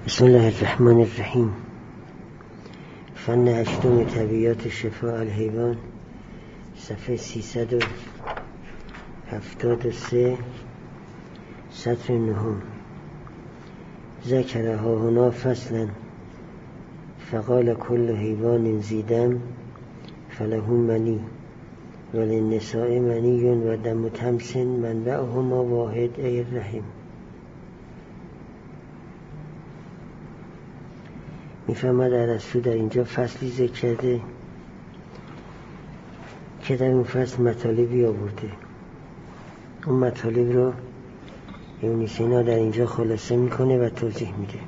بسم الله الرحمن الرحیم. فن هشتم طبیعات شفاء الحیوان، صفحه 373، سطر 9. ذکر هاهنا فصلا فقال کل حیوان زیدم فله منی وللنساء منی و دم تمس منبعهما واحد ای الرحیم. میفهمد ارسطو در اینجا فصلی ذکر کرده که در اون فصل مطالبی آورده. اون مطالب رو ابن سینا در اینجا خلاصه میکنه و توضیح میده.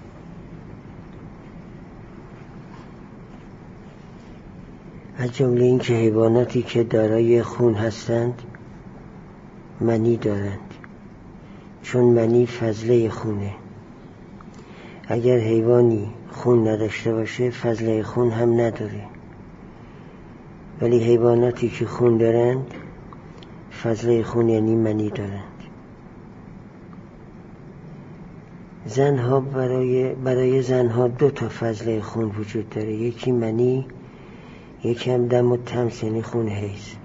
از جمله این که حیواناتی که دارای خون هستند منی دارند، چون منی فضله خونه. اگر حیوانی خون نداشته باشه فضله خون هم نداره، ولی حیواناتی که خون دارند فضله خون یعنی منی دارند. زنها برای زنها 2 فضله خون وجود داره، یکی منی، یکی هم دم و تمس یعنی خون حیض.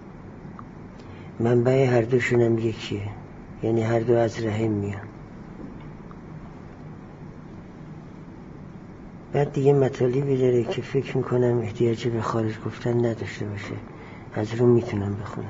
منبع هر دوشون هم یکیه، یعنی هر دو از رحم میان. بعد دیگه مطالبی داره که فکر میکنم احتیاجی به خارج گفتن نداشته باشه، از رو میتونم بخونم.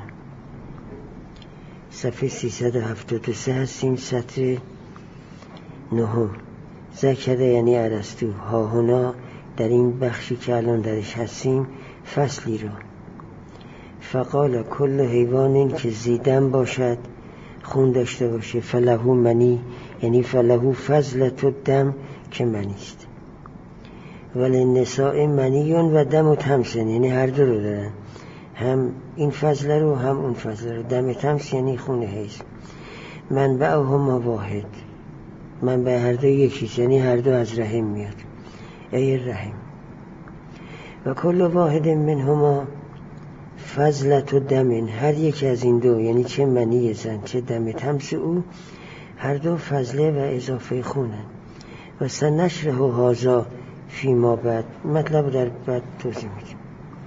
صفحه 373 هستیم، سطر 9. ذکر یعنی ارسطو هاهنا در این بخشی که الان درش هستیم فصلی رو. فقال کل حیوان که زیدم باشد، خون داشته باشه، فله منی یعنی فله فضلت الدم که منیست. ولی نساء منیون و دم و تمسن یعنی هر دو رو دارن، هم این فضله رو هم اون فضله رو. دم تمس یعنی خون حیض. منبعهما واحد، منبع هر دو یکیست، یعنی هر دو از رحم میاد ای رحم. و کل واحد منهما فضلت و دمن، هر یک از این دو یعنی چه منی زن چه دم تمس او هر دو فضله و اضافه خونن. و سنشره هازا فیما بعد، مطلب در بعد توضیح میدیم.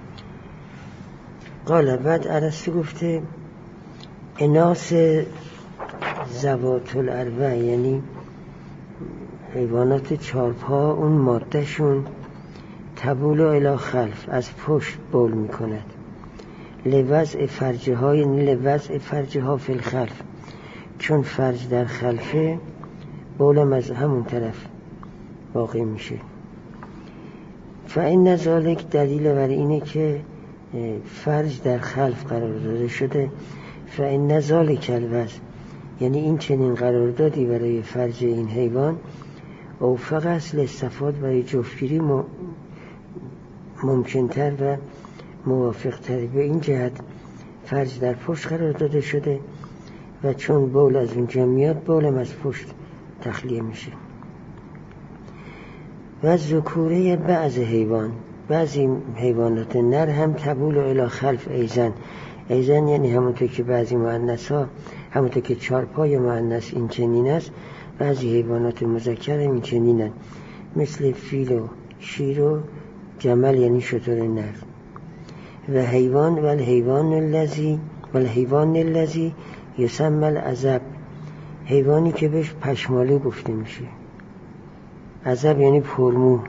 قال بعد ارسطو گفته اناس ذوات الاربع یعنی حیوانات 4 پا، اون ماده شون تبول الی خلف از پشت بول میکند. لوضع فرجه ها یعنی لوضع فرجه ها فی الخلف، چون فرج در خلفه بولم از همون طرف واقع میشه. فإن ذلک دلیل بر اینه که فرج در خلف قرار داده شده. فإن ذلک الوضع یعنی این چنین قراردادی برای فرج این حیوان اوفق است لاستفاده برای جفتگیری ممکنتر و موافقتر. به این جهت فرج در پشت قرار داده شده و چون بول از اونجا میاد بولم از پشت تخلیه میشه. و ذکوره بعض حیوان، بعضی حیوانات نر هم تبول الی خلف ایزن یعنی همونطور که بعضی مؤنث ها، همونطور که 4 پای مؤنث این چنین است، بعضی حیوانات مذکر هم این چنینن، مثل فیل و شیر و جمل یعنی شتر نر. و حیوان والحیوان الذی یسمى العزب، حیوانی که بهش پشمالو گفته میشه. عزب یعنی پرمو.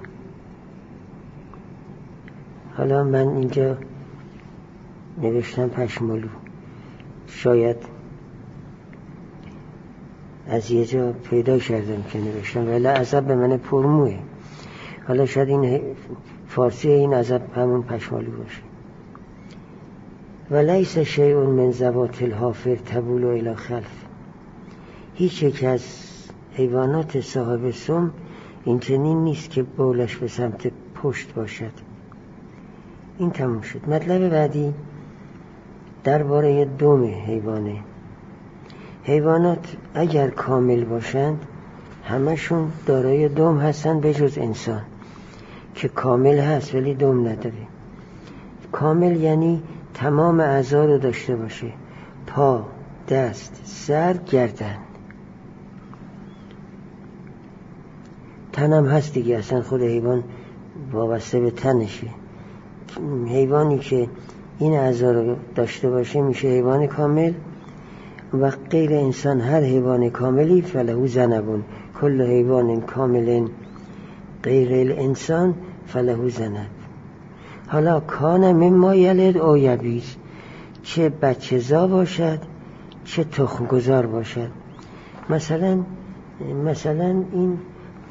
حالا من اینجا نوشتم پشمالو، شاید از یه جا پیدا کردم که نوشتم، ولی عزب به من پرموه. حالا شاید این فارسی این عزب همون پشمالو باشه. ولیس شیء من ذوات الحافر تبول الی خلف، هیچ یک از حیوانات صاحب سم این چنین نیست که بولش به سمت پشت باشد. این تموم شد. مطلب بعدی درباره دم حیوانه. حیوانات اگر کامل باشند همشون دارای دم هستن به جز انسان که کامل هست ولی دم نداره. کامل یعنی تمام اعضا رو داشته باشه، پا، دست، سر، گردن. تنم هست دیگه، اصلا خود حیوان وابسته به تنشه. حیوانی که این اعضا رو داشته باشه میشه حیوان کامل، و غیر انسان هر حیوان کاملی فله ذنب، کل حیوان کامل غیر الانسان فله ذنب. حالا کان مما یلد او یبید، چه بچه زا باشد چه تخم گذار باشد. مثلا این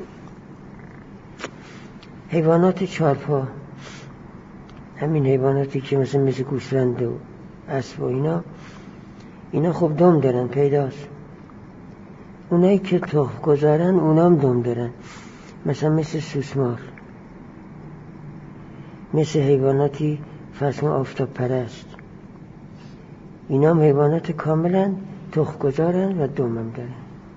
حیوانات چارپا، همین حیواناتی که مثل گوسفند و اسب و اینا خب دم دارن، پیداست. اونایی که تخم گذارن اونام دم دارن، مثل سوسمار، مثل حیواناتی فرض کن آفتاب پرست، اینام حیوانات کاملا تخم گذارن و دمم دارن.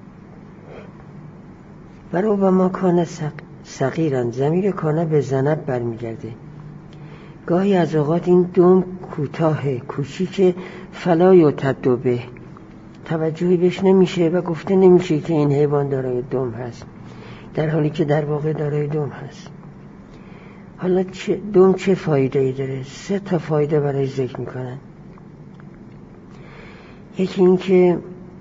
و ربما کان صغیرن، ضمیر کانه به ذنب برمیگرده. گاهی از اوقات این دم کوتاه کوچیک، فلا یعتد به، توجهی بهش نمیشه و گفته نمیشه که این حیوان دارای دم هست، در حالی که در واقع دارای دم هست. حالا دم چه فایده ای داره؟ 3 تا فایده برای ذکر میکنن. یکی این که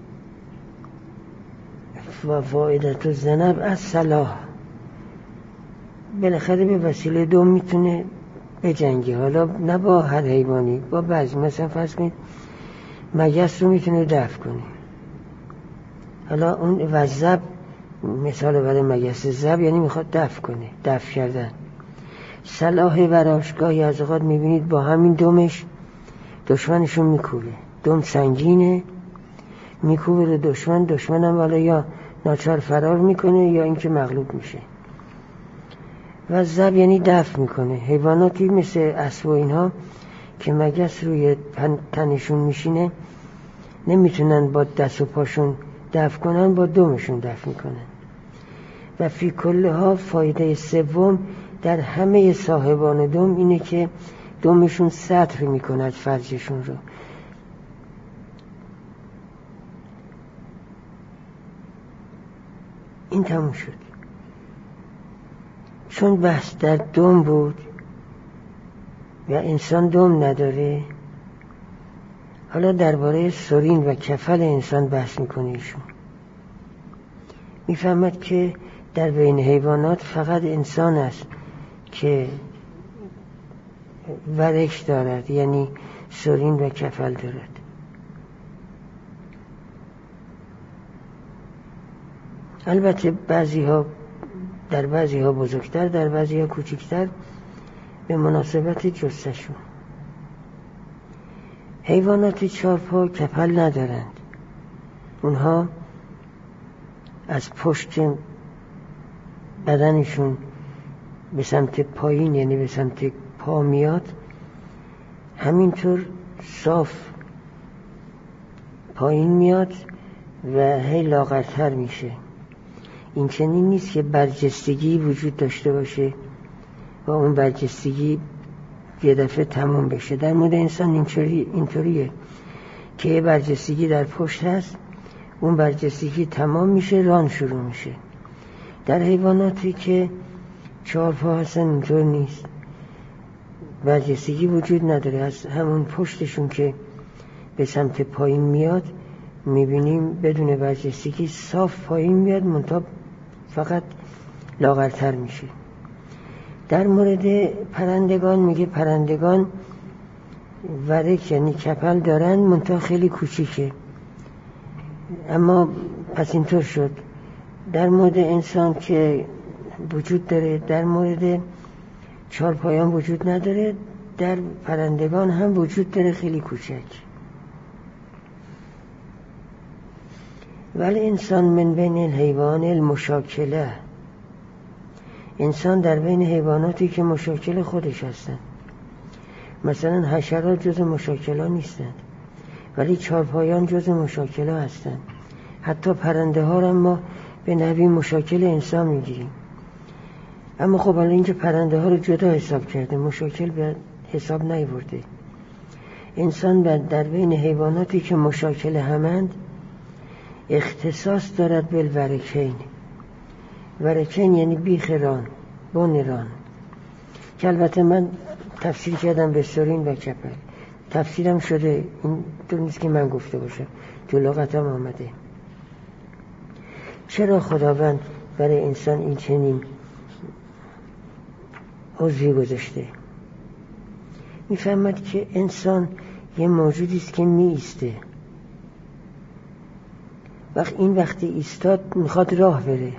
فایدت الذنب از صلاح، بالاخره به وسیله دم میتونه بجنگه. حالا نه با هر حیوانی، با بعضی، مثلا فرض کنید مگس رو میتونه دفع کنه. حالا اون وزب مثال برای مگس، زب یعنی میخواد دفع کنه، دفع کردن. صلاح براش گاهی از اوقات میبینید با همین دمش دشمنشون میکوبه، دم سنگینه، میکوبه رو دشمنم والا یا ناچار فرار میکنه یا اینکه مغلوب میشه. و زب یعنی دفع میکنه. حیواناتی مثل اسب و اینها که مگس روی تنشون میشینه نمیتونن با دست و پاشون دفع کنن، با دمشون دفع میکنن. و فی کلها فایده سوم در همه صاحبان دم اینه که دمشون سطر میکند فرجشون رو. این تموم شد. چون بحث در دم بود و انسان دم نداره، حالا درباره سرین و کفل انسان بحث میکنه. ایشون میفهمد که در بین حیوانات فقط انسان است که ورش دارد، یعنی سرین و کفل دارد. البته در بعضی ها بزرگتر، در بعضی ها کوچکتر، به مناسبت جثه‌شون. حیوانات چارپا کپل ندارند. اونها از پشت بدنشون به سمت پایین، یعنی به سمت پا میاد، همینطور صاف پایین میاد و هی لاغرتر میشه. این چنین نیست که برجستگی وجود داشته باشه و اون برجستگی یه دفعه تمام بشه. در مورد انسان اینطوریه که یه برجستگی در پشت هست، اون برجستگی تمام میشه، ران شروع میشه. در حیواناتی که 4 پا هستن اینطور نیست، برجستگی وجود نداره. از همون پشتشون که به سمت پایین میاد میبینیم بدون برجستگی صاف پایین میاد، منتها فقط لاغرتر میشه. در مورد پرندگان میگه پرندگان ورک یعنی کپل دارن، منتها خیلی کوچیکه. اما پس اینطور شد. در مورد انسان که وجود داره، در مورد 4 پایان وجود نداره، در پرندگان هم وجود داره، خیلی کوچک. ولی انسان من بین الحیوان المشاکله، انسان در بین حیواناتی که مشاکل خودش هستن. مثلا حشرات جز مشاکله نیستند، ولی 4 پایان جز مشاکله هستند. حتی پرنده ها را ما به نوعی مشاکل انسان میگیریم. اما خب الان اینجا پرنده ها رو جدا حساب کرده، مشاکل به حساب نیورده. انسان در بین حیواناتی که مشاکل همند اختصاص دارد بالورکین، ورکین یعنی بیخ ران، بن ران، که البته من تفسیر کردم به سرین و کپل، تفسیرم شده، این تو نیست که من گفته باشم، تو لغتم آمده. چرا خداوند برای انسان این چنین عضوی گذاشته؟ میفهمد که انسان یه موجودی است که می ایسته. وقتی ایستاد میخواد راه بره،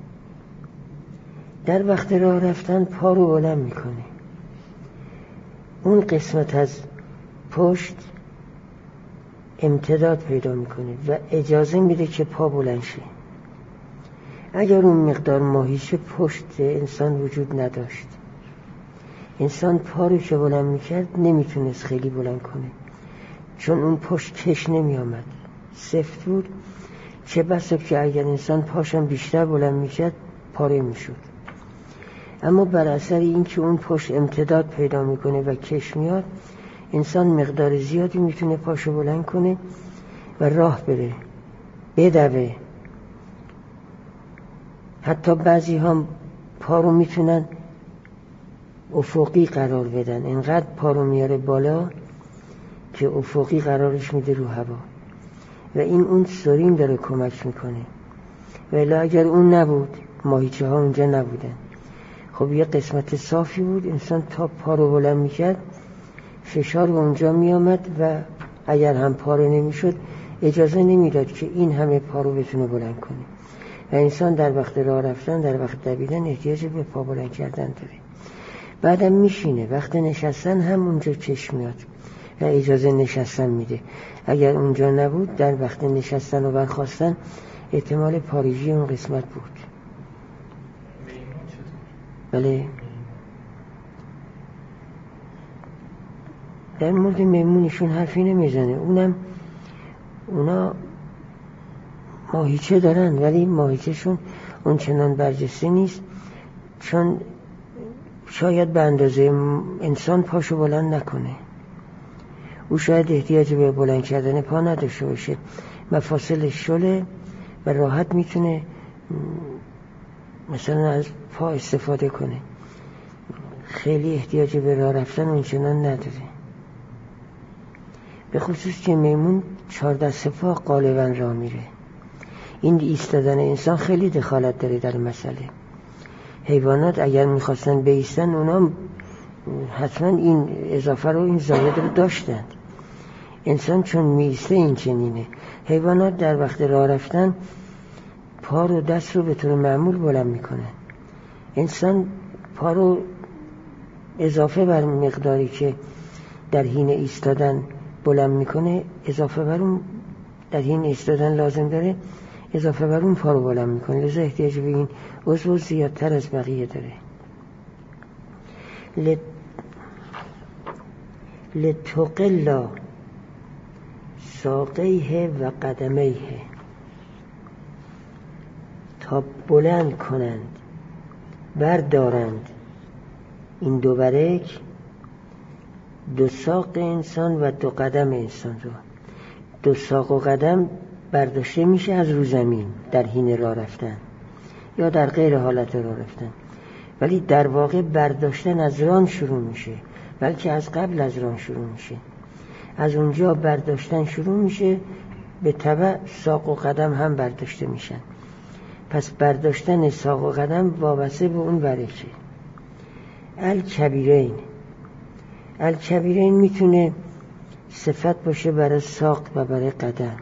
در وقت راه رفتن پا رو بلند میکنه. اون قسمت از پشت امتداد پیدا میکنه و اجازه میده که پا بلند شه. اگر اون مقدار ماهیچه پشت انسان وجود نداشت، انسان پا رو که بلند میکرد نمیتونست خیلی بلند کنه، چون اون پشت کش نمی آمد، سفت بود. چه بسا که اگر انسان پاشم بیشتر بلند میکرد پاره میشد. اما بر اثر این که اون پشت امتداد پیدا میکنه و کش میاد، انسان مقدار زیادی میتونه پاشو بلند کنه و راه بره، بدوه. حتی بعضی هم پا رو میتونن افقی قرار بدن، اینقدر پا رو میاره بالا که افقی قرارش میده رو هوا، و این اون سرین داره کمک میکنه. ولی اگر اون نبود، ماهیچه ها اونجا نبودن. خب یه قسمت صافی بود، انسان تا پا رو بلند میکرد فشار به اونجا میامد و اگر هم پا رو نمیشد اجازه نمیداد که این همه پا رو بتونه بلند کنه. و انسان در وقت راه رفتن، در وقت دویدن احتیاج به پا بلند کردن داره. بعدم میشینه، وقت نشستن هم اونجا کش میاد و اجازه نشستن میده. اگر اونجا نبود، در وقت نشستن و برخاستن احتمال پاریجی اون قسمت بود. بله، در مورد میمونشون حرفی نمیزنه. اونا ماهیچه دارن ولی ماهیچهشون اون چنان برجسته نیست، چون شاید به اندازه انسان پاشو بلند نکنه. او شاید احتیاج به بلند کردن پا نداشته باشه، مفاصلش شله و راحت میتونه مثلا از پا استفاده کنه، خیلی احتیاج به راه رفتن اون چنان نداره. به خصوص که میمون 14 پا غالبا راه میره. این ایستادن انسان خیلی دخالت داره در مسئله. حیوانات اگر میخواستن بایستن، اونا حتما این اضافه رو، این زاید رو داشتند. انسان چون میسته این چنینه. حیوانات در وقت راه رفتن پا رو، دست رو به طور معمول بلند میکنن. انسان پا رو اضافه بر مقداری که در حین ایستادن بلند میکنه، اضافه بر اون در حین ایستادن لازم داره، اضافه بر اون پا رو بلند میکنه. لذا احتیاج به این عضو زیادتر از بقیه داره. لتقلا ساقیه و قدمیه، تا بلند کنند، بردارند این دو برک، دو ساق انسان و دو قدم انسان رو. دو ساق و قدم برداشته میشه از رو زمین در حین راه رفتن یا در غیر حالت راه رفتن، ولی در واقع برداشتن از ران شروع میشه، بلکه از قبل از ران شروع میشه. از اونجا برداشتن شروع میشه، به تبع ساق و قدم هم برداشته میشن. پس برداشتن ساق و قدم وابسته به اون برکه. الکبیرین میتونه صفت باشه برای ساق و برای قدم،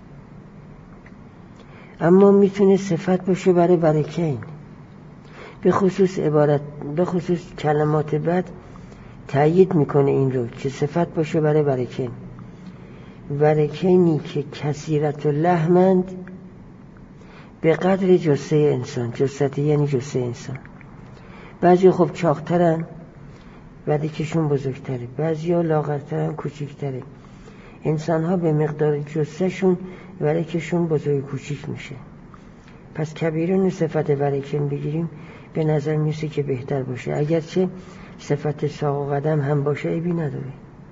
اما میتونه صفت باشه برای برکین. به خصوص کلمات بعد تأیید میکنه این رو که صفت باشه برای برکین. برکینی که کثیرت و لحمند به قدر جثه انسان. جثه یعنی جثه انسان. بعضی خب چاقترن، بدکشون بزرگتره، بعضی ها لاغرترن، کوچیکتره. انسان ها به مقدار جثه شون ورکشون بزرگ کوچیک میشه. پس کبیرون صفت ورکین بگیریم به نظر میسه که بهتر باشه، اگرچه صفت ساق و قدم هم باشه عیبی نداره.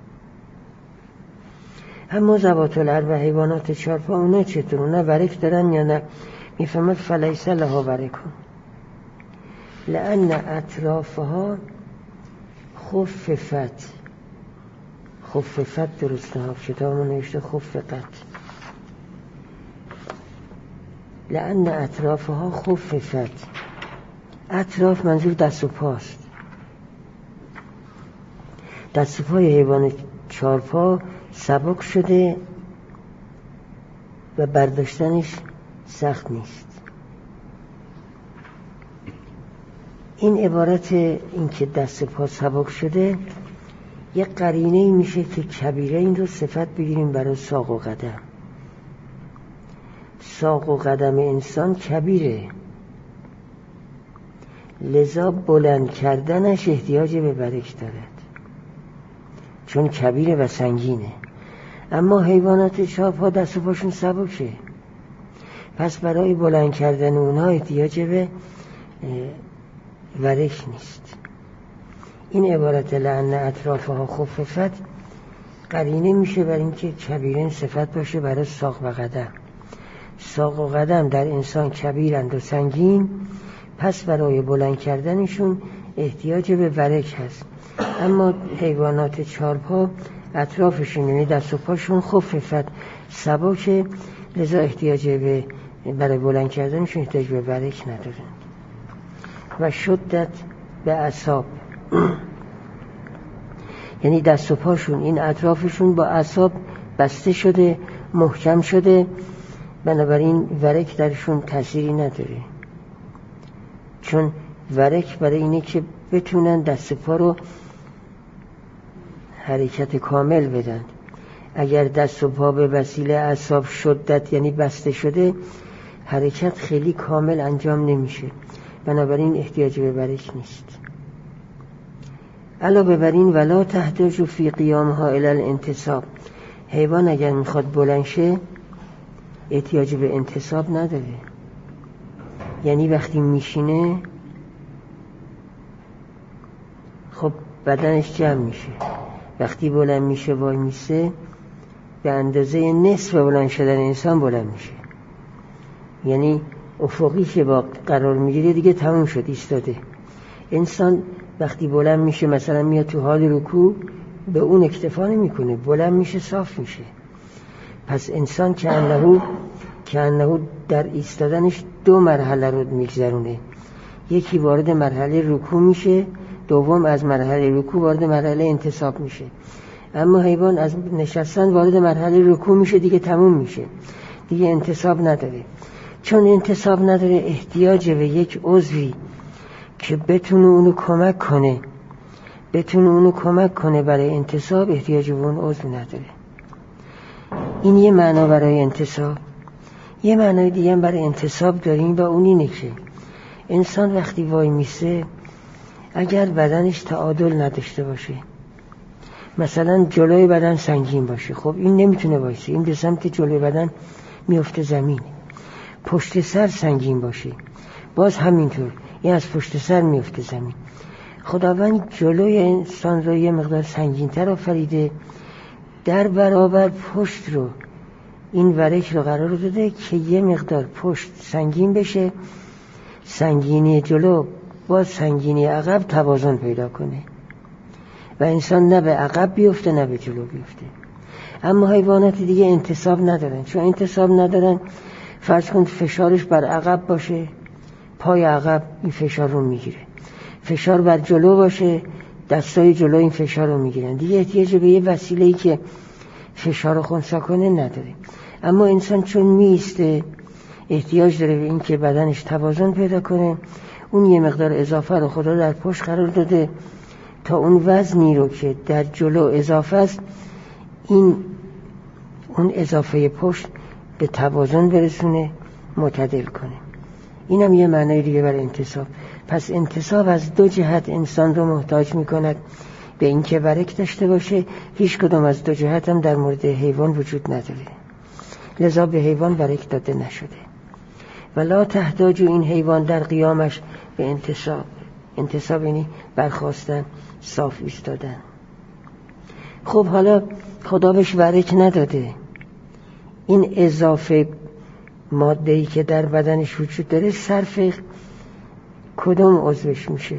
اما ذوات الاربع و حیوانات چارپا اونا چطور؟ اونا ورک دارن یا نه؟ میفهمد فلیس لها ورکون، لأن اطرافها خففت. خففت درسته ها کتاب من نوشته خفقت. لأن اطرافها خففت. اطراف منظور دست و پاست. دست و پای حیوان چارپا سبک شده و برداشتنش سخت نیست. این عبارت این که دست پا سبک شده یه قرینه ای میشه که کبیره این رو صفت بگیریم برای ساق و قدم. ساق و قدم انسان کبیره، لذا بلند کردنش احتیاج به برک دارد چون کبیره و سنگینه. اما حیوانات چارپا دست و پاشون سبکه، پس برای بلند کردن اونها احتیاج به ورک نیست. این عبارت لأن اطرافها خففت قرینه میشه بر اینکه کبیرن صفت باشه برای ساق و قدم. ساق و قدم در انسان کبیرند و سنگین، پس برای بلند کردنشون احتیاج به ورک هست. اما حیوانات چارپا اطرافشون یعنی دست و پاشون خففت سبکه، لذا احتیاج به برای بلند کردنشون احتیاج به ورک ندارن. و شدت به اعصاب یعنی دست و پاشون این اطرافشون با اعصاب بسته شده، محکم شده، بنابراین ورک درشون تأثیری نداره. چون ورک برای اینه که بتونن دست پا رو حرکت کامل بدن. اگر دست و پا به وسیله اعصاب شدت یعنی بسته شده، حرکت خیلی کامل انجام نمیشه، بنابراین احتیاج به ورک نیست. علاوه بر این ولا تحتاج فی قیامها الی الانتصاب. حیوان اگر میخواد بلند شه احتیاج به انتصاب نداره، یعنی وقتی میشینه خب بدنش جمع میشه، وقتی بلند میشه وای میسه به اندازه نصف بلند شدن انسان بلند میشه، یعنی افقی که با قرار میگیره دیگه تموم شد، ایستاده. انسان وقتی بلند میشه مثلا میاد تو حال رکوع به اون اکتفا نمیکنه، بلند میشه صاف میشه. پس انسان که انهو در ایستادنش دو مرحله رو میگذرونه، یکی وارد مرحله رکوع میشه، دوم از مرحله رکوع وارد مرحله انتصاب میشه. اما حیوان از نشستن وارد مرحله رکوع میشه دیگه تموم میشه، دیگه انتصاب نداره. چون انتصاب نداره احتیاج به یک عضوی که بتونه اونو کمک کنه برای انتصاب احتیاج به اون عضو نداره. این یه معنا برای انتصاب. یه معنای دیگه هم برای انتصاب داریم و اون اینه که انسان وقتی وای میسه اگر بدنش تعادل نداشته باشه، مثلا جلوی بدن سنگین باشه، خب این نمیتونه وایسه، این به سمت جلوی بدن میفته زمین. پشت سر سنگین باشه باز همینطور، این از پشت سر میفته زمین. خداوند جلوی انسان رو یه مقدار سنگین‌تر آفریده، در برابر پشت رو این ورک رو قرار داده که یه مقدار پشت سنگین بشه، سنگینی جلو با سنگینی عقب توازن پیدا کنه و انسان نه به عقب بیفته نه به جلو بیفته. اما حیوانات دیگه انتصاب ندارن. چون انتصاب ندارن، فرض کن فشارش بر عقب باشه، پای عقب این فشار رو میگیره، فشار بر جلو باشه، دستای جلو این فشار رو میگیرن، دیگه احتیاج به یه وسیله‌ای که فشار رو خنثی کنه نداره. اما انسان چون میسته احتیاج داره به این که بدنش توازن پیدا کنه. اون یه مقدار اضافه رو خدا در پشت قرار داده تا اون وزنی رو که در جلو اضافه است اون اضافه پشت به توازن برسونه، معتدل کنه. اینم یه معنای دیگه برای انتصاب. پس انتصاب از دو جهت انسان رو محتاج میکند به این که ورک داشته باشه. هیچ کدوم از دو جهت هم در مورد حیوان وجود نداره، لذا به حیوان ورک داده نشده. ولا تحتاج این حیوان در قیامش به انتصاب. انتصاب یعنی برخاستن، صاف ایستادن. خب حالا خدا بهش ورک نداده، این اضافه ماده‌ای که در بدنش وجود داره صرف کدوم عضوش میشه.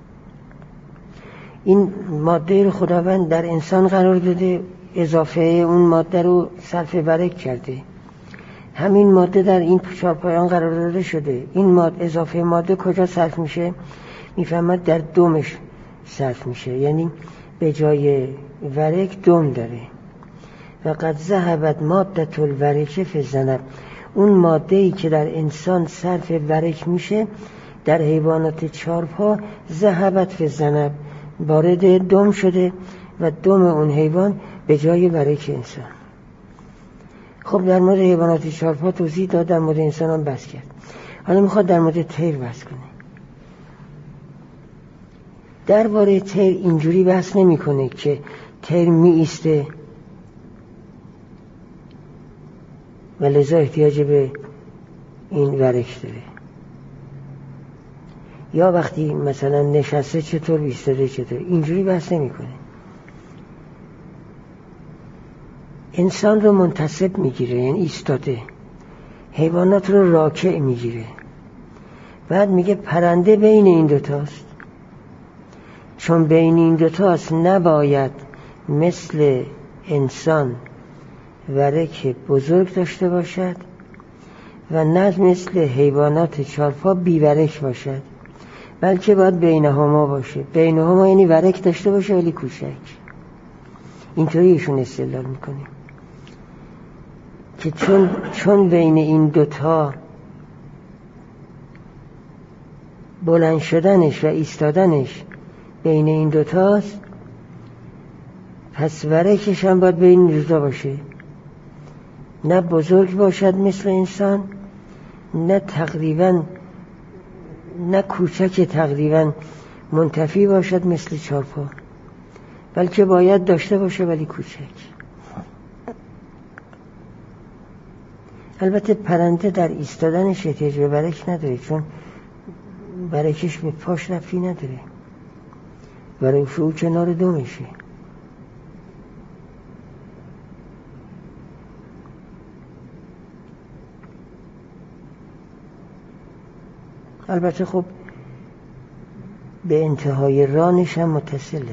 این ماده رو خداوند در انسان قرار داده، اضافه اون ماده رو صرف ورک کرده. همین ماده در این چارپایان قرار داده شده. این ماده، اضافه ماده کجا صرف میشه؟ میفهمد در دمش صرف میشه، یعنی به جای ورک دم داره. و قد ذهبت ماده الورک فی الذنب، اون ماده‌ای که در انسان صرف ورک میشه در حیوانات چارپا ذهبت فی الذنب، وارد دم شده و دم اون حیوان به جای ورک انسان. خب در مورد حیوانات چارپا توضیح داد، در مورد انسان هم بس کرد. حالا میخواد در مورد طیر بحث کنه. درباره طیر اینجوری بحث نمی کنه که طیر می ایسته و لذا احتیاج به این ورک داره، یا وقتی مثلا نشسته چطور ایستاده چطور، اینجوری بحث نمی کنه. انسان رو منتصب میگیره، یعنی ایستاده، حیوانات رو راکع میگیره. بعد میگه پرنده بین این دوتاست، چون بین این دوتاست نباید مثل انسان ورک بزرگ داشته باشد و نه مثل حیوانات چارپا بیورک باشد، بلکه باید بینهما باشه. بینهما یعنی ورک داشته باشه ولی کوچک. اینطوری ایشون استدلال میکنه که چون بین این دوتا بلند شدنش و ایستادنش بین این دوتاست، پس ورکش هم باید بین این دوتا باشه، نه بزرگ باشد مثل انسان، نه تقریبا نه کوچک تقریبا منتفی باشد مثل چارپا، بلکه باید داشته باشه ولی کوچک. البته پرنده در ایستادنش احتیاج به ورک نداره، چون ورکش به پاش ربطی نداره، ورکش او کنار دمشه. البته خب به انتهای رانش هم متصله،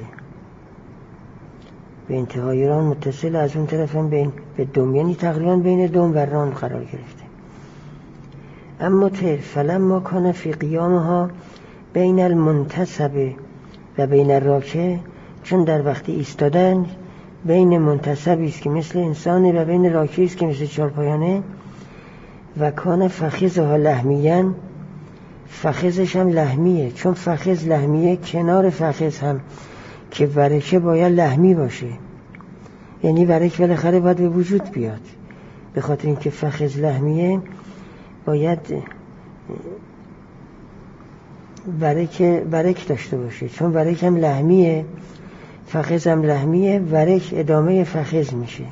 به انتهای ران متصل، از اون طرف هم به دم، یعنی تقریبا بین دم و ران قرار گرفته. اما طیر فلما کان فی قیامها بین المنتصب و بین الراکع، چون در وقت ایستادن بین منتصبی است که مثل انسانه و بین راکعی است که مثل چارپایانه، و کان فخذها لحمیان، فخذش هم لحمیه، چون فخذ لحمیه کنار فخذ هم که ورکه باید لحمی باشه، یعنی ورک بالاخره باید به وجود بیاد. به خاطر اینکه فخذ لحمیه باید ورک داشته باشه، چون ورک هم لحمیه، فخذ هم لحمیه، ورک ادامه فخذ میشه.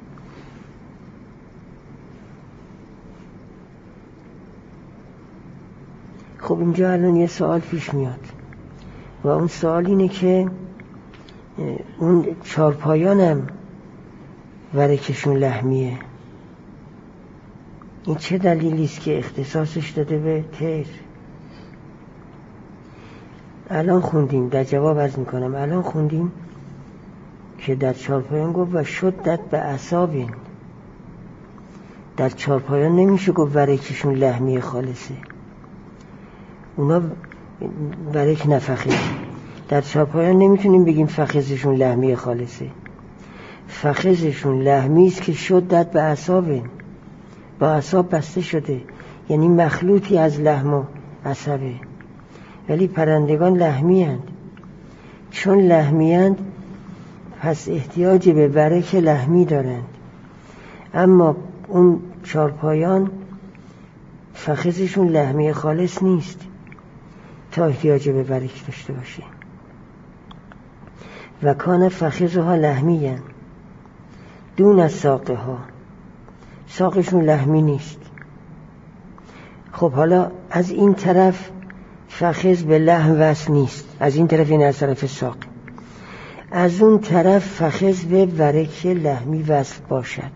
خب اینجا الان یه سوال پیش میاد و اون سوال اینه که اون چارپایانم ورکشون لحمیه، این چه دلیلی است که اختصاصش داده به طیر؟ الان خوندیم، در جواب عرض میکنم، الان خوندیم که در چارپایان گفت و شدت به اعصابین. در چارپایان نمیشه گفت ورکشون لحمی خالصه، اونا ورک نفخه. در چارپایان نمیتونیم بگیم فخذشون لحمی خالصه، فخذشون لحمی است که شدت به اعصابین، با اعصاب بسته شده، یعنی مخلوطی از لحم و عصبه. ولی پرندگان لحمی هند، چون لحمی هند پس احتیاج به ورک لحمی دارند. اما اون چارپایان فخذشون لحمی خالص نیست تا احتیاج به ورک داشته باشه. و کان فخذها لحمی هند دون از ساقه ها، ساقشون لحمی نیست. خب حالا از این طرف فخذ به لحم وصل نیست، از این طرف، این از طرف ساق، از اون طرف فخذ به ورک لحمی وصل باشد.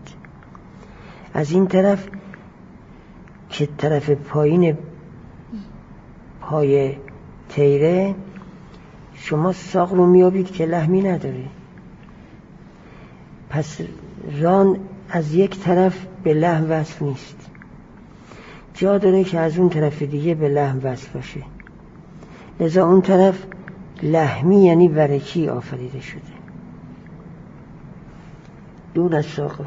از این طرف که طرف پایین پای تیره شما ساق رو میابید که لحمی نداره. پس ران از یک طرف به لحم وصل نیست، جا داره که از اون طرف دیگه به لحم وصل باشه. لذا اون طرف لحمی یعنی ورکی آفریده شده دون از ساقه ها.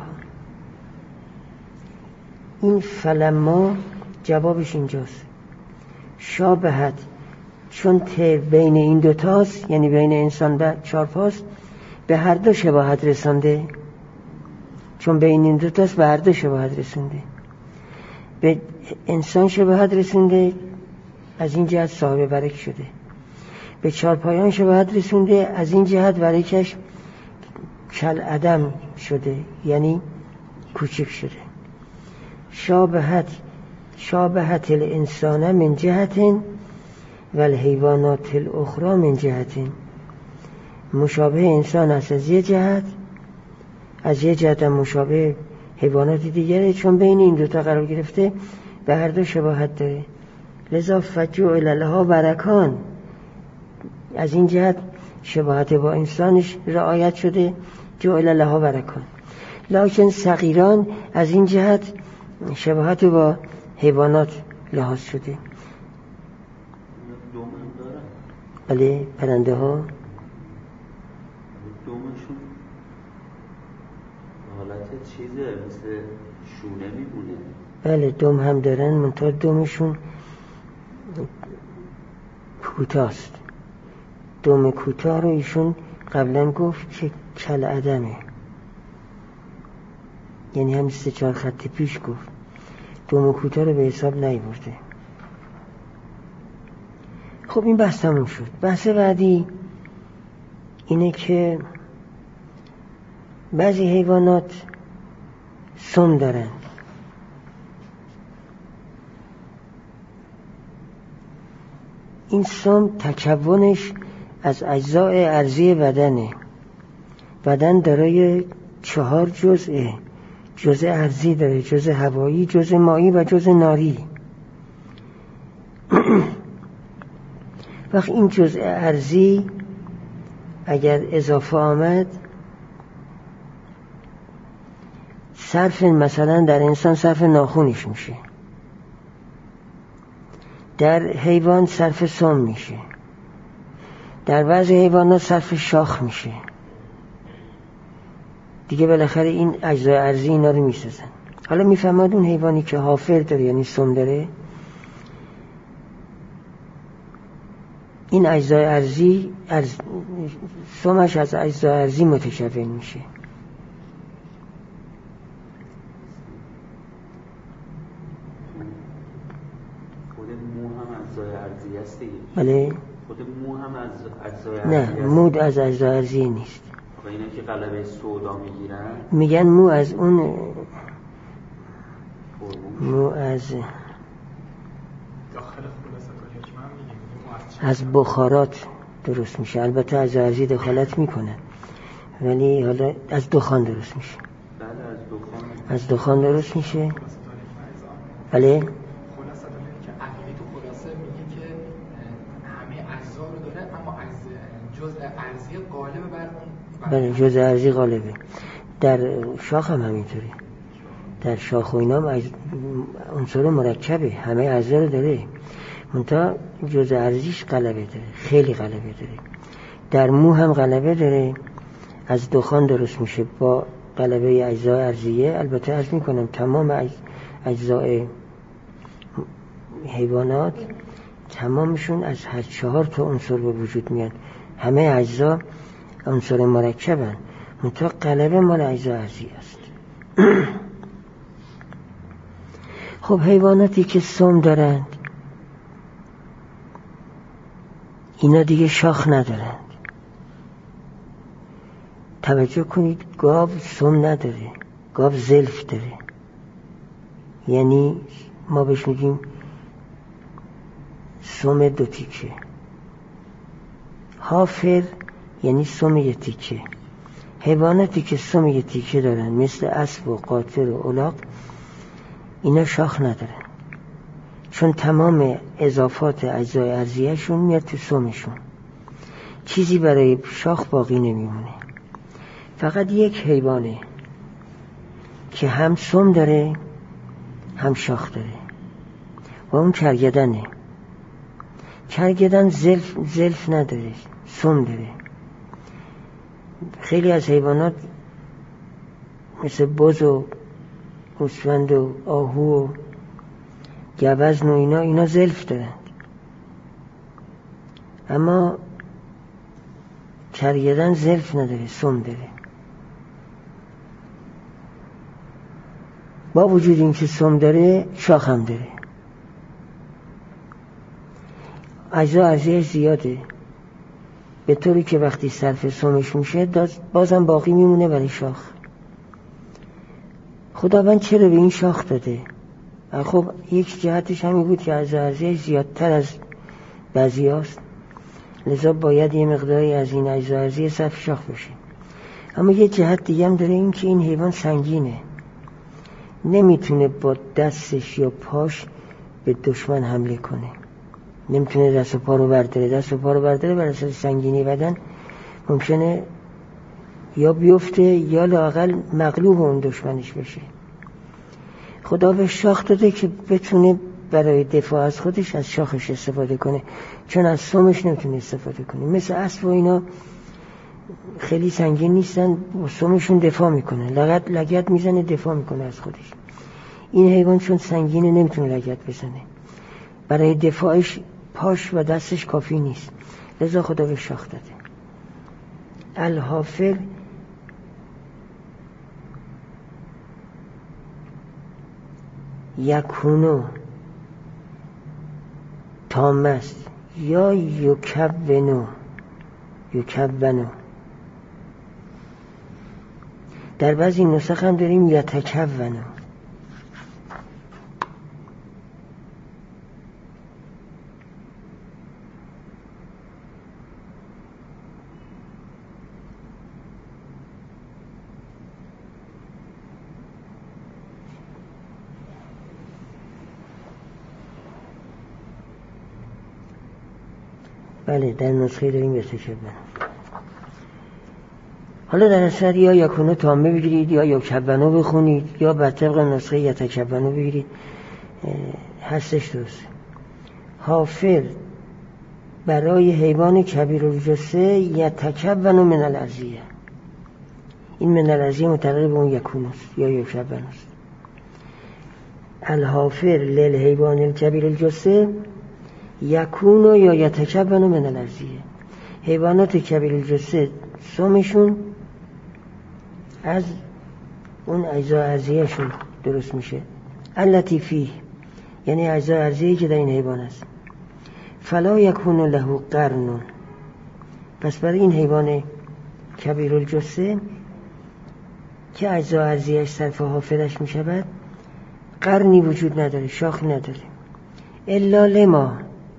این فلما جوابش اینجاست. شابهت، چون تیر بین این دوتاست، یعنی بین انسان و چارپاست، به هر دو شباهت رسانده. چون بین این دوتاست به هر دو شباهت رسانده. به انسان شباهت رسونده، از این جهت صاحب برک شده. به چارپایان شباهت رسونده، از این جهت برکش کل عدم شده، یعنی کوچک شده. شابهت الانسان من جهت و الحیوانات الاخرى من جهت. مشابه انسان است از یه جهت، از یه جهت هم مشابه حیوانات دیگره، چون بین این دوتا قرار گرفته به هر دو شباهت داره. لذا فجعل لها برکان، از این جهت شباهت با انسانش رعایت شده، جعل لها برکان. لکن صغیران، از این جهت شباهت با حیوانات لحاظ شده. بله، پرنده ها دومشون حالت چیزه مثل شونه میمونه. بله، دوم هم دارن، منتها دومشون کوتاست. دوم کوتاه رو ایشون قبلا گفت که کل عدمه، یعنی هم 3-4 خط پیش گفت. دوم کوتاه رو به حساب نیاورده. خب این بحث تموم شد. بحث بعدی اینه که بعضی حیوانات سم دارن. این سم تکونش از اجزای ارضی بدنه. بدن دارای 4 جزءه. جزء ارضی داره، جزء هوایی، جزء مایی و جزء ناری. وقت این جزء ارضی اگر اضافه آمد، صرف مثلا در انسان صرف ناخونش میشه، در حیوان صرف سم میشه، در بعضی حیوانات صرف شاخ میشه. دیگه بالاخره این اجزای ارضی اینا رو میسازن. حالا میفهمد اون حیوانی که حافر داره، یعنی سم داره، این اجزای ارضی سمش از اجزای ارضی متشکل میشه. خود مو هم اجزای ارضی است دیگه. بله. خود مو هم از اجزای ارضی است. نه، مو از اجزای ارضی نیست. و اینا که قلبه سودا میگیرن میگن مو از اون مو از بخارات درست میشه. البته از ارضی دخالت میکنن، ولی حالا از دخان درست میشه. بله، از دخان درست میشه. بله. خلاصه که عقلی تو خلاصه میگه که همه اجزا رو داره، اما از جزء ارضی غالب بر اون. بله، جزء ارضی غالبه. در شاخ هم همینطوری. در شاخ و اینا هم عنصر مرکبه، همه اجزا رو داره، منتها جزء ارضیش غلبه داره، خیلی غلبه داره. در مو هم غلبه داره، از دخان درست میشه با غلبه اجزای ارضیه. البته عرض میکنم تمام اجزای حیوانات تمامشون از هر 4 تا عنصر به وجود میان. همه اجزا عنصر مرکبن، منتها غلبه مال اجزا ارضی است. خب حیواناتی که سم دارند اینا دیگه شاخ ندارند. توجه کنید، گاو سم نداره، گاو زلف داره، یعنی ما بهش میگیم سم 2 تیکه. حافر یعنی سم 1 تیکه. حیواناتی که سم 1 تیکه دارن مثل اسب و قاطر و الاغ، اینا شاخ ندارن، چون تمام اضافات اجزای ارضیه‌شون میاد تو سمشون، چیزی برای شاخ باقی نمیمونه. فقط یک حیوانه که هم سم داره هم شاخ داره و اون کرگدنه. کرگدن زلف نداره، سم داره. خیلی از حیوانات مثل بز و گوسفند و آهو و گوزن و اینا زلف دارند، اما کرگدن زلف نداره، سم داره. با وجود این که سم داره شاخ هم داره. اجزا ارضیه‌اش زیاده، به طوری که وقتی صرف سمش میشه بازم باقی میمونه برای شاخ. خداوند چرا به این شاخ داده؟ خب یک جهتش همین بود که اجزا ارضیه‌اش زیادتر از بعضی هاست، لذا باید یه مقداری از این اجزا ارضیه صرف شاخ بشه. اما یه جهت دیگه هم داره، این که این حیوان سنگینه، نمیتونه با دستش یا پاش به دشمن حمله کنه، نمیتونه دست و پا رو برداره. دست و پا رو برداره بر اثر سنگینی بدن ممکنه یا بیفته یا لااقل مغلوب اون دشمنش بشه. خدا به شاخ داده که بتونه برای دفاع از خودش از شاخش استفاده کنه، چون از سمش نمیتونه استفاده کنه. مثل اسب و اینا خیلی سنگین نیستن، با سمشون دفاع میکنه، لگد میزنه دفاع میکنه از خودش. این حیوان چون سنگینه نمیتونه لگد بزنه، برای دفاعش پاش و دستش کافی نیست، لذا خدا به شاخ داده. الحافر یکونو تام است یا یکونو در بعضی نسخ هم داریم یتکونو. بله در نسخه داریم یتکونو. حالا در اثر یا یکونو تامه بگیرید یا یکونو بخونید یا بر طبق نسخه یتکونو بگیرید، هستش درست. حافر برای حیوان کبیرالجثه یتکونو من الارضیه، این من الارضیه متعلق به اون یکونوست یا یکونوست. الحافر للحیوان الکبیرالجثه یکونو یا یتکونو من الارضیه. حیوانات کبیرالجثه سمشون از اون اجزا ارضیه‌شون درست میشه. التی فیه یعنی اجزا ارضیه‌ای که در این حیوان است. فلا یکون له قرن، پس برای این حیوان کبیرالجثه که اجزا ارضیه‌اش صرف حافرش میشود قرنی وجود نداره، شاخ نداره. الا لما،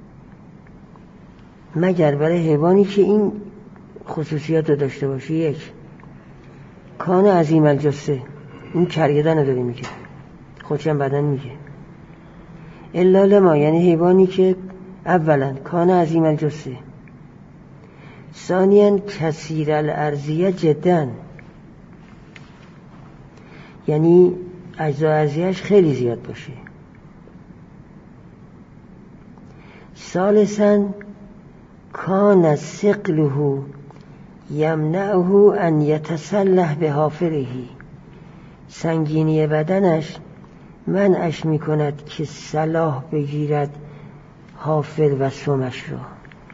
مگر برای حیوانی که این خصوصیات رو داشته باشه. یک، کان عظیم الجثه، این کرگدن رو داره میگه، خودشم بدن میگه. الا لما یعنی حیوانی که اولا کان عظیم الجثه، ثانیا کثیر الارضیه جدا، یعنی اجزا ارضیه‌اش خیلی زیاد باشه. ثالثا کان ثقله یمنعه ان یتسلح به حافره، سنگینی بدنش منعش میکند که سلاح بگیرد حافر و سمش را،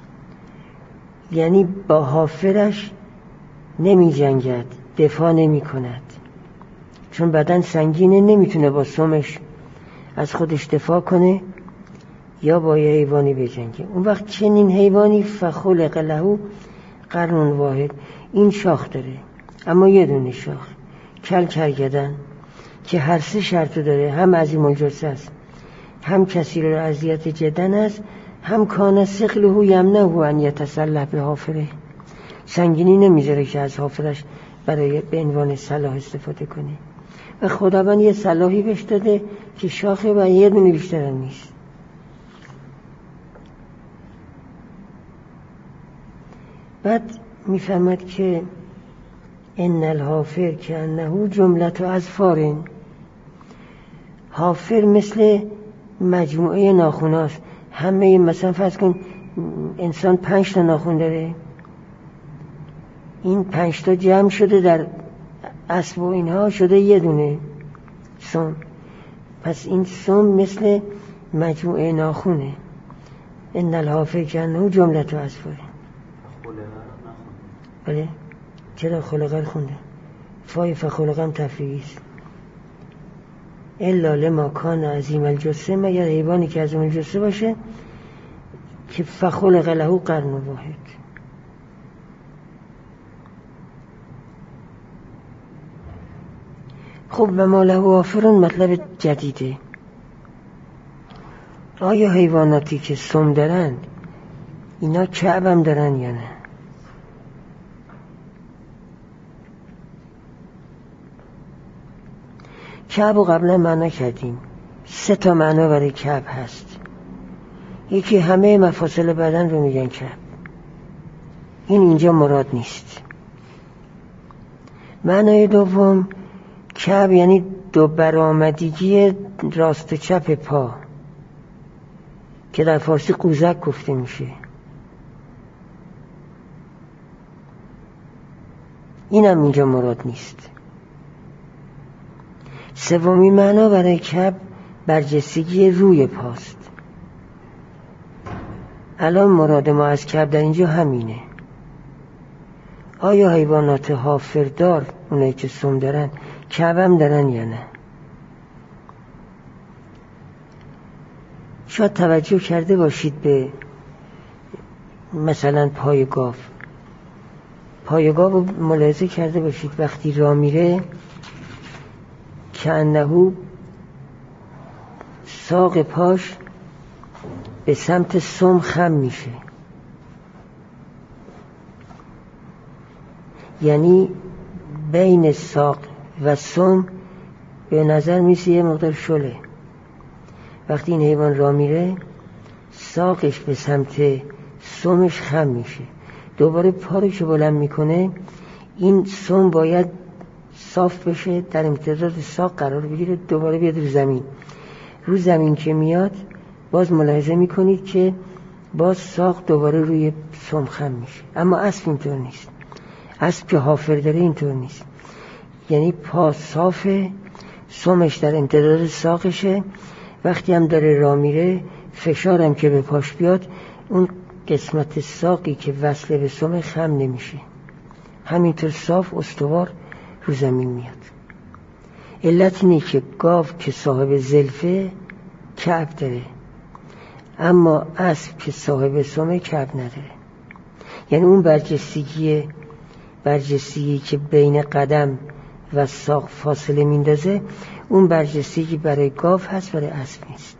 یعنی با حافرش نمی جنگد، دفاع نمی کند، چون بدن سنگینه، نمیتونه با سمش از خودش دفاع کنه یا با یه حیوانی بجنگه. اون وقت چنین حیوانی فخلق له قرن واحد، این شاخ داره اما یه دونه شاخ، کرگدن که هر سه شرط داره، هم عظیم الجثه است، هم کثیر الارضیه جدا است، هم کان ثقله یمنعه ان یتسلح به حافره، سنگینی نمیذاره که از حافرش برای به عنوان سلاح استفاده کنه. و خداوند یه سلاحی بهش داده که شاخه و یه دونه بیشتر هم نیست. بعد میفهمد که ان الحافر که انه جملت و اظفار. حافر مثل مجموعه ناخوناست. همه مثلا فرض کن انسان 5 تا ناخون داره، این 5 تا جمع شده در اسب و اینها شده یه دونه سم. پس این سم مثل مجموعه ناخونه. ان الحافر که انه جملت و اظفار. بله چرا خلقه خونده؟ فای فخلقم تفریعی است. الا لما کان عظیم الجثه، مگر حیوانی که عظیم الجثه باشه که فخلق له قرن واحد. خب و ما له آفرون مطلب جدیده. آیا حیواناتی که سم دارن اینا کعب هم دارن یا نه؟ کعب رو قبلا معنا کردیم. 3 تا معنا برای کعب هست. یکی همه مفاصل بدن رو میگن کعب، این اینجا مراد نیست. معنای دوم کعب یعنی دو برآمدگی راست و چپ پا که در فارسی قوزک گفته میشه. اینم اینجا مراد نیست. سومی معنا برای کعب برجستگی روی پاست. الان مراد ما از کعب در اینجا همینه. آیا حیوانات حافردار اونایی که سم دارن کعب هم دارن یا نه؟ شاید توجه کرده باشید به مثلا پای گاو. پای گاو رو ملاحظه کرده باشید وقتی راه میره که انهو ساق پاش به سمت سم خم میشه، یعنی بین ساق و سم به نظر میسه یه مقدار شله. وقتی این حیوان راه میره ساقش به سمت سمش خم میشه، دوباره پا رو که بلند میکنه این سم باید صاف بشه، در امتداد ساق قرار بگیره، دوباره بیاد رو زمین. رو زمین که میاد باز ملاحظه میکنید که باز ساق دوباره روی سم خم میشه. اما اسب اینطور نیست. اسب که حافر داره اینطور نیست، یعنی پا صافه، سمش در امتداد ساقشه. وقتی هم داره راه میره فشارم که به پاش بیاد اون قسمت ساقی که وصله به سم خم نمیشه، همینطور صاف استوار رو زمین میاد. علت اینه که گاو که صاحب زلفه کعب داره، اما اسب که صاحب سم کعب نداره. یعنی اون برجستگی که بین قدم و ساق فاصله میندازه، اون برجستگی برای گاو هست، برای اسب نیست.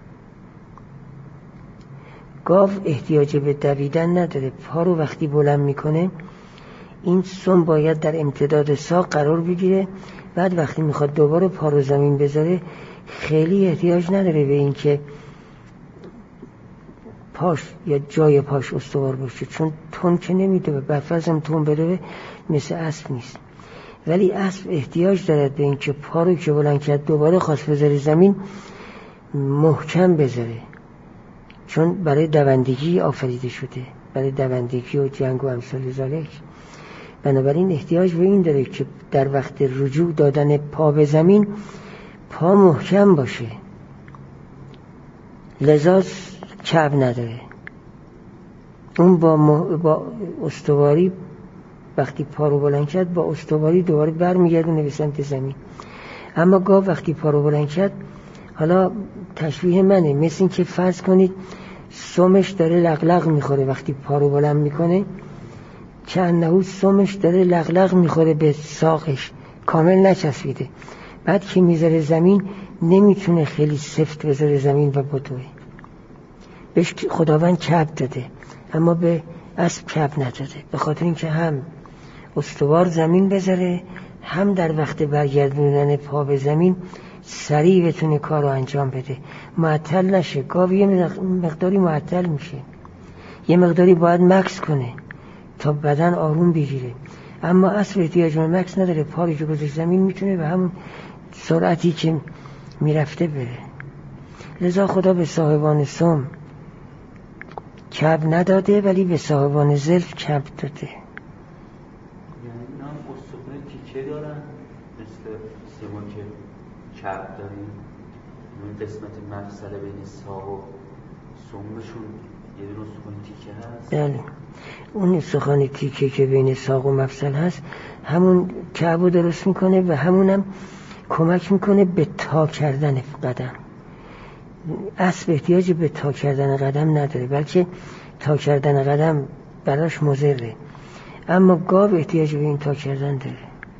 گاو احتیاج به دویدن نداره، پا رو وقتی بلند میکنه این سم باید در امتداد ساق قرار بگیره، بعد وقتی میخواد دوباره پا رو زمین بذاره خیلی احتیاج نداره به این که پاش یا جای پاش استوار باشه، چون تون که نمیده، برفرضم تون بده مثل اسب نیست. ولی اسب احتیاج دارد به این که پا رو که بلند کرد دوباره خواست بذاره زمین محکم بذاره، چون برای دوندگی آفریده شده، برای دوندگی و جنگ و امثال ذالک. بنابراین احتیاج به این داره که در وقت رجوع دادن پا به زمین پا محکم باشه، لذا کعب نداره. اون با استواری وقتی پا رو بلند کرد با استواری دوباره برمیگردونه به سمت زمین. اما گاو وقتی پا رو بلند کرد، حالا تشبیه منه، مثل این که فرض کنید سمش داره لغلغ میخوره وقتی پا رو بلند میکنه، که انهو سمش داره لغلغ میخوره به ساقش، کامل نچسبیده. بعد که میذاره زمین نمیتونه خیلی سفت بذاره زمین و بدوه. بهش خداوند کعب داده اما به اسب کعب نداده، به خاطر اینکه هم استوار زمین بذاره، هم در وقت برگردوندن پا به زمین سریع بتونه کار رو انجام بده، معطل نشه. گاو یه مقداری معطل میشه، یه مقداری باید مکث کنه تا بدن آروم بگیره. اما اسب احتیاج به مکث نداره، پا رو گذاشت زمین میتونه به همون سرعتی که میرفته بره. لذا خدا به صاحبان سم کب نداده ولی به صاحبان زلف کب داده. یعنی اینا هم استخونه تیکه دارن مثل سما که کب داریم، اون قسمت مفصل بین ساق و سمشون یه دونه استخونه تیکه هست. بله، اون استخوان تیکه که بین ساق و مفصل هست همون کعبو درست میکنه و همونم کمک میکنه به تا کردن قدم. اسب احتیاج به تا کردن قدم نداره، بلکه تا کردن قدم براش مضره، اما گاو احتیاج به این تا کردن داره.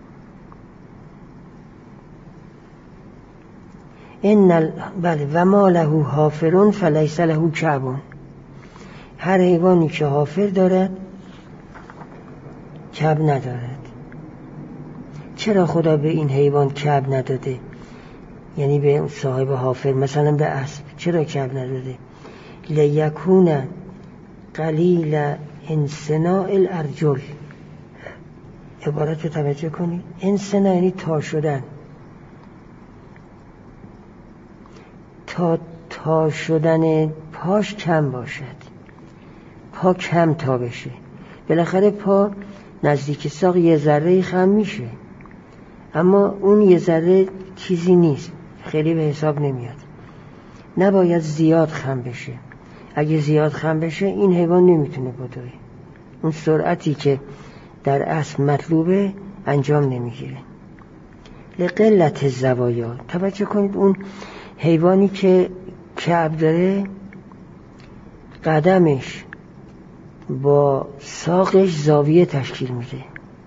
بله و ما له حافرون فلیس له کعبون. هر حیوانی که حافر دارد کعب ندارد. چرا خدا به این حیوان کعب نداده؟ یعنی به صاحب حافر، مثلا به اسب چرا کعب نداده؟ لیکون قلیل انسناء الارجل. عبارت رو توجه کنید، انسناء یعنی تا شدن، تا شدن پاش کم باشد، پا کم تا بشه. بالاخره پا نزدیک ساق یه ذره خم میشه، اما اون یه ذره چیزی نیست، خیلی به حساب نمیاد. نباید زیاد خم بشه. اگه زیاد خم بشه این حیوان نمیتونه بدوه، اون سرعتی که در اصل مطلوبه انجام نمیگیره. لقلت الزوایا. توجه کنید، اون حیوانی که کعب داره قدمش با ساقش زاویه تشکیل میده.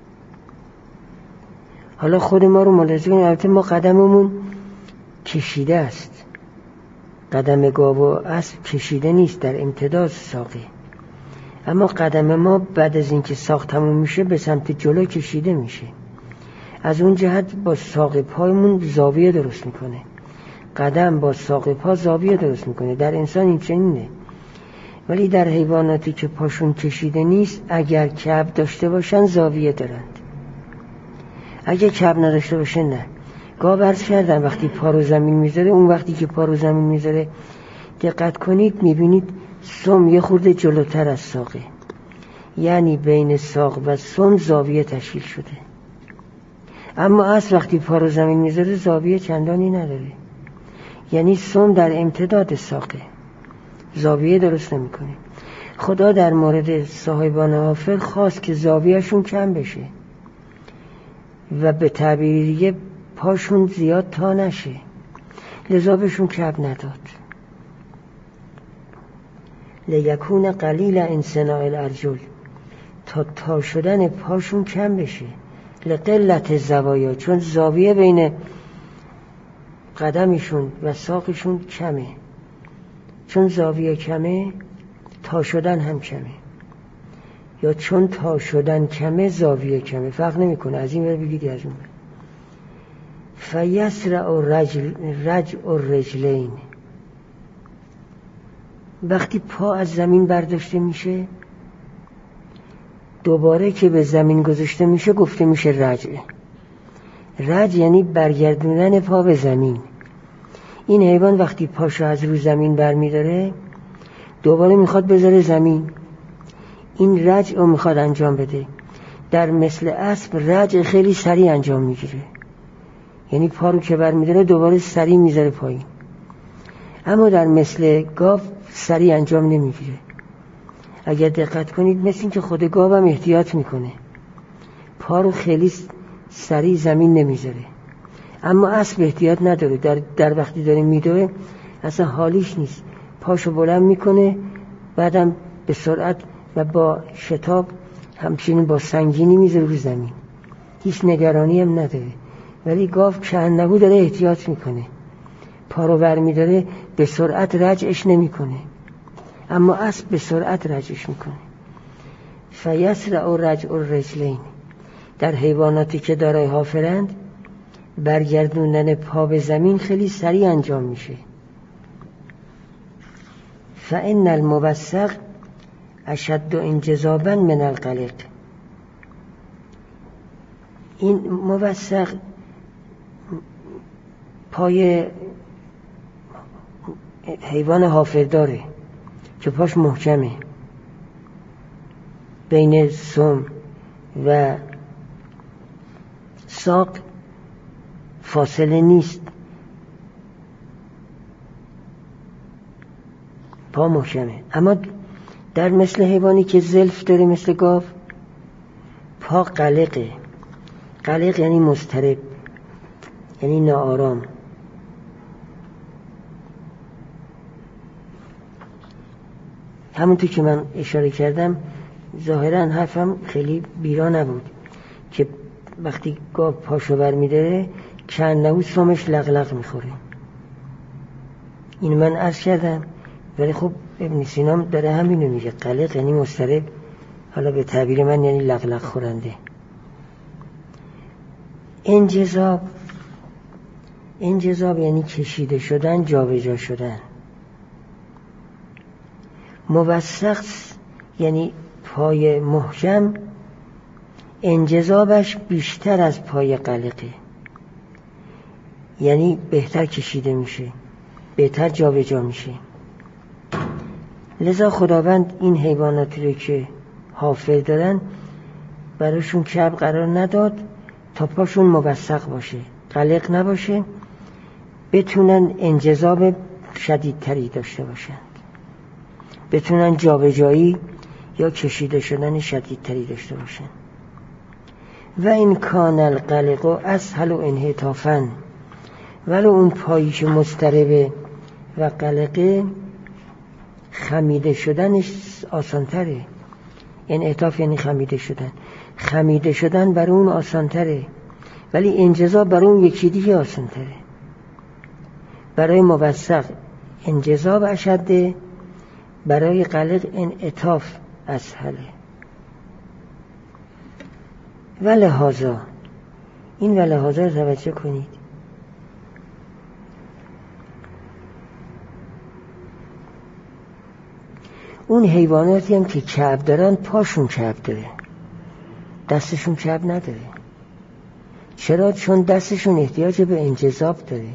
حالا خود ما رو ملاحظه کنید، البته ما قدممون کشیده است، قدم گاو و اسب کشیده نیست، در امتداد ساقه، اما قدم ما بعد از اینکه ساق تموم میشه به سمت جلو کشیده میشه. از اون جهت با ساق پایمون زاویه درست میکنه، قدم با ساق پا زاویه درست میکنه. در انسان این چنینه، ولی در حیواناتی که پاشون کشیده نیست اگر کعب داشته باشن زاویه دارند، اگه کعب نداشته باشه نه. گاو عرض کردم وقتی پا رو زمین میذاره، اون وقتی که پا رو زمین میذاره دقت کنید میبینید سم یه خورده جلوتر از ساقه، یعنی بین ساق و سم زاویه تشکیل شده. اما اسب وقتی پا رو زمین میذاره زاویه چندانی نداره، یعنی سم در امتداد ساقه، زاویه درست نمیکنه. خدا در مورد صاحبان حافر خواست که زاویهشون کم بشه و به تعبیر دیگه پاشون زیاد تا نشه، لذا بهشون کعب نداد. لیکون قلیل انسناء الارجل، تا شدن پاشون کم بشه. لقلت زوایا، چون زاویه بین قدمشون و ساقشون کمه، چون زاویه کمه تا شدن هم کمه، یا چون تا شدن کمه زاویه کمه، فرق نمیکنه، از این ور بگیری از اون ور. فیسرع رجع الرجلین. وقتی پا از زمین برداشته میشه دوباره که به زمین گذاشته میشه گفته میشه رجع. رجع یعنی برگردوندن پا به زمین. این حیوان وقتی پاشو از رو زمین برمیداره دوباره میخواد بذاره زمین، این رجع رو میخواد انجام بده. در مثل اسب رجع خیلی سریع انجام میگیره، یعنی پا رو که برمیداره دوباره سریع میذاره پایین. اما در مثل گاو سریع انجام نمیگیره. اگر دقت کنید مثل این که خود گاو هم احتیاط میکنه، پا رو خیلی سریع زمین نمیذاره، اما اسب احتیاط نداره. در وقتی داره میدوه اصلا حالیش نیست، پاشو بلند میکنه، بعدم به سرعت و با شتاب همچنین با سنگینی میذاره رو زمین، هیچ نگرانی هم نداره. ولی گاو کهنبو داره احتیاط میکنه، پا رو برمیداره، به سرعت رجعش نمیکنه، اما اسب به سرعت رجعش میکنه. فیسرع رجع الرجلین. در حیواناتی که دارای حافرند برگردوندن پا به زمین خیلی سریع انجام میشه. فان الموثق اشد انجذابا من القلق. این موثق پای حیوان حافرداره که پاش محکمه، بین سم و ساق فاصله نیست، پا محکمه. اما در مثل حیوانی که زلف داره مثل گاو، پا قلقه. قلق یعنی مضطرب، یعنی ناآرام. همونطور که من اشاره کردم ظاهرا حرفم خیلی بیرا نبود که وقتی گاو پاشو بر میداره کنهو سمش لغلغ میخوره. این من عرض کردم، ولی خب ابن سینا داره همینو میگه، قلق یعنی مضطرب، حالا به تعبیر من یعنی لغلغ خورنده. انجذاب یعنی کشیده شدن، جابجا شدن. موثق یعنی پای محکم، انجذابش بیشتر از پای قلقه، یعنی بهتر کشیده میشه، بهتر جابجا میشه. لذا خداوند این حیواناتی رو که حافر دارن براشون کعب قرار نداد تا پاشون موثق باشه، قلق نباشه، بتونن انجذاب شدیدتری داشته باشن، بتونن جابجایی یا کشیده شدن شدیدتری داشته باشن. و این کان القلق اسهل و انحطافا، ولو اون پایی که مضطربه و قلقه خمیده شدنش آسانتره. انعطاف یعنی خمیده شدن، خمیده شدن برای اون آسانتره، ولی انجذاب برای اون یکی دیگه آسانتره. برای موثق انجذاب اشده، برای قلق انعطاف اسهله. ولهذا، این ولهذا رو توجه کنید، اون حیواناتی هم که کعب دارن پاشون کعب داره، دستشون کعب نداره. چرا؟ چون دستشون احتیاج به انجذاب داره.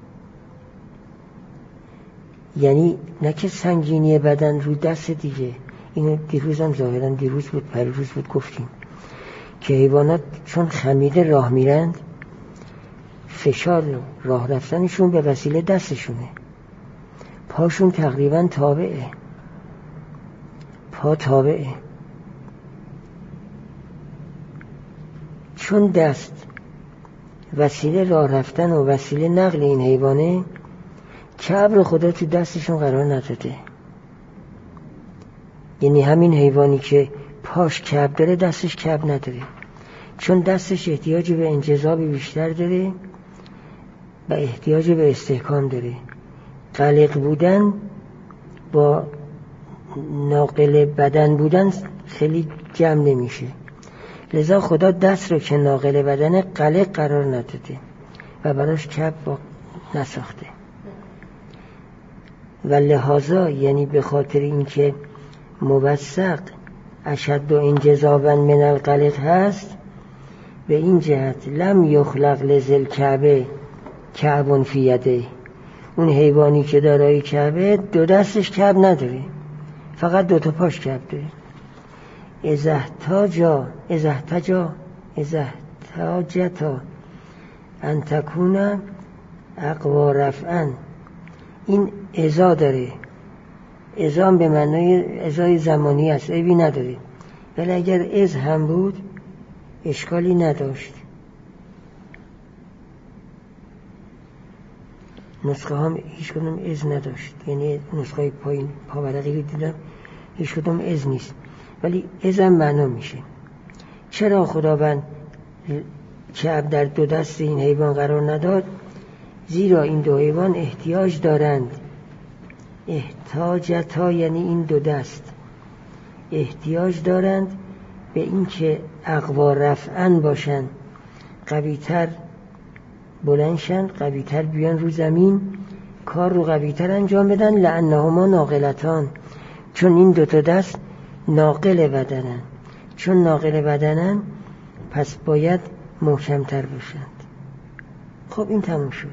یعنی نه که سنگینی بدن رو دست دیگه. اینو دیروز هم ظاهرا دیروز بود پریروز بود گفتیم که حیوانات چون خمیده راه میرند، فشار راه رفتنشون به وسیله دستشونه، پاشون تقریبا تابعه، پا تابعه. چون دست وسیله راه رفتن و وسیله نقل این حیوانه، کعب رو خدا تو دستشون قرار نداده. یعنی همین حیوانی که پاش کعب داره دستش کعب نداره، چون دستش احتیاج به انجذاب بیشتر داره و احتیاج به استحکام داره. قلق بودن با ناقل بدن بودن خیلی جمع نمیشه. لذا خدا دست رو که ناقل بدن قلق قرار نداده و براش کعب نساخته. و لحاظا یعنی به خاطر اینکه موثق اشد و انجذابا من القلق هست، به این جهت لم یخلق لذل کعبه کعبون فی یده. اون حیوانی که دارای کعبه دو دستش کعب نداره، فقط دو تا پاش کعب داره. ازحتاجتا ان تکون اقوا رفعن. این ازا داره، ازا به معنای ازای زمانی است، عیبی نداره، ولی اگر از هم بود اشکالی نداشت. نسخه هم هیچ کدوم از نداشت، یعنی نسخه پایین پاورقی رو دیدم هیچ کدوم از نیست، ولی از هم معنا میشه. چرا خداوند کعب در دو دست این حیوان قرار نداد؟ زیرا این دو حیوان احتیاج دارند. احتاجتا یعنی این دو دست احتیاج دارند به این که اقوا رفعن باشن، قویتر بلندشن، قویتر بیان رو زمین، کار رو قویتر انجام بدن. لانهما ناقلتان، چون این دو تا دست ناقل بدنن. چون ناقل بدنن پس باید محکمتر باشند. خب این تموم شد.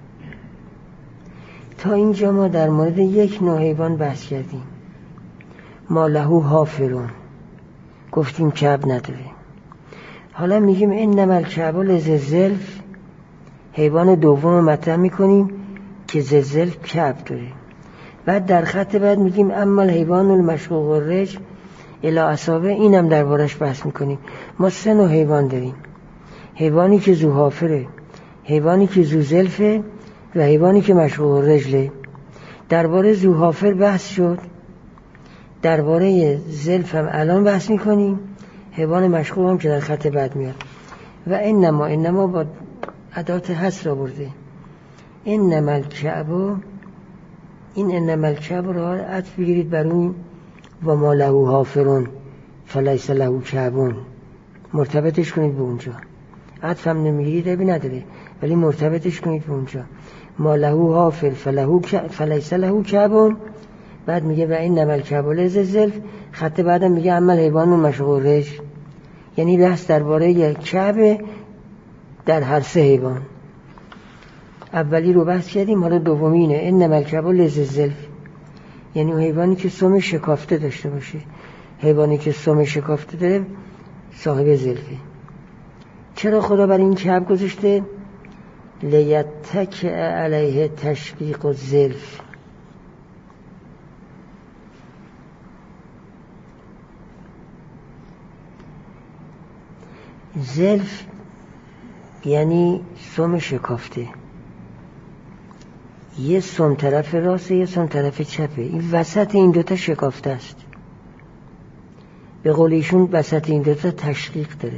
تا اینجا ما در مورد یک نوع حیوان بحث کردیم، ما لهو حافرون، گفتیم کعب نداره. حالا میگیم انما الکعب للزلف، حیوان دوم مطرح میکنیم که زلف کعب داره. بعد در خط بعد میگیم اما الحیوان المشقوق الرجل الی اصابع، اینم دربارش بحث میکنیم. ما 3 نوع حیوان داریم، حیوانی که ذو حافره، حیوانی که ذو زلفه و حیوانی که مشقوق الرجله. درباره ذو حافر بحث شد، درباره زلف هم الان بحث میکنیم، حیوان مشقوق هم که در خط بعد میاد. و انما با ادات حصر آورده، انما الکعب، این انما الکعب رو عطف بگیرید بر اون و ما لهو حافرون فلیس لهو کعبون، مرتبطش کنید به اونجا. عطف هم نمیگیرید ابی نداره، ولی مرتبطش کنید به اونجا. ما لهو حافر فلیس لهو کعبون، بعد میگه و انما الکعب للزلف، خط بعدم میگه اما الحیوان مشقوق الرجل، یعنی بحث درباره کعب در هر 3 حیوان. اولی رو بحث کردیم، حالا دومینه انما الکعب للزلف، یعنی اون حیوانی که سم شکافته داشته باشه. حیوانی که سم شکافته داره صاحب زلفه. چرا خدا بر این کعب گذاشته؟ لیتک علیه تشقیق الزلف، زلف یعنی سم شکافته، یه سم طرف راسته یه سم طرف چپه، این وسط این دوتا شکافته است. به قول ایشون وسط این دوتا تشقیق داره.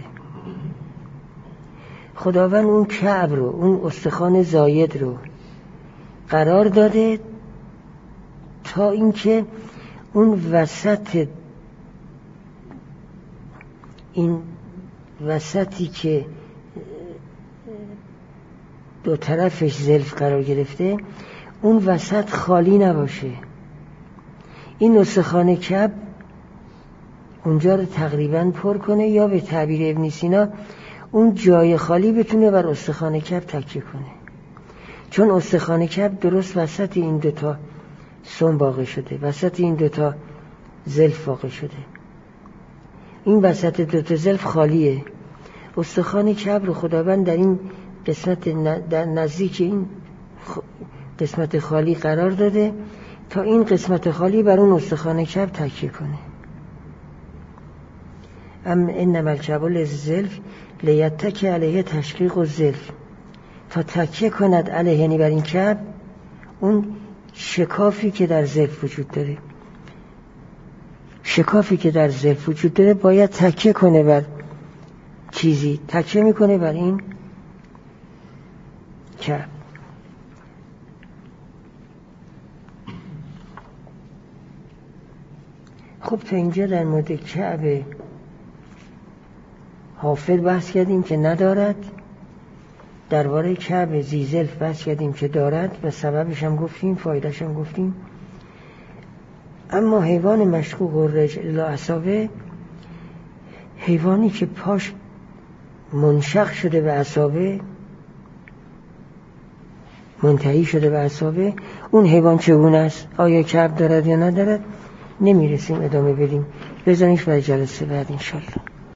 خداوند اون کعب رو، اون استخوان زاید رو قرار داده تا اینکه اون وسط، این وسطی که دو طرفش زلف قرار گرفته، اون وسط خالی نباشه. این استخوان کعب اونجا رو تقریباً پر کنه، یا به تعبیر ابن سینا اون جای خالی بتونه بر استخوان کعب تکیه کنه. چون استخوان کعب درست وسط این دوتا سم واقع شده، وسط این دوتا زلف واقع شده. این وسط دوتا زلف خالیه. استخوان کعب رو خداوند در این قسمت در نزدیک این قسمت خالی قرار داده تا این قسمت خالی بر اون استخوان کعب تکیه کنه. انما الکعب للزلف لیتک علیه تشقیق الزلف، تا تکیه کند علیه، یعنی بر این کعب، اون شکافی که در زلف وجود داره. شکافی که در زلف وجود داره باید تکیه کنه بر چیزی، تکیه میکنه بر این کعب. خب تا اینجا در مورد کعب حافر بحث کردیم که ندارد، درباره کعب زیزلف بحث کردیم که دارد و سببش هم گفتیم، فایدهش هم گفتیم. اما حیوان مشقوق الرجل الی اصابع، حیوانی که پاش منشق شده به اصابع، منتهی شده به اصابع، اون حیوان چگونه است؟ آیا کعب دارد یا ندارد؟ نمیرسیم ادامه بدیم، بذاریمش برای جلسه بعد انشالله.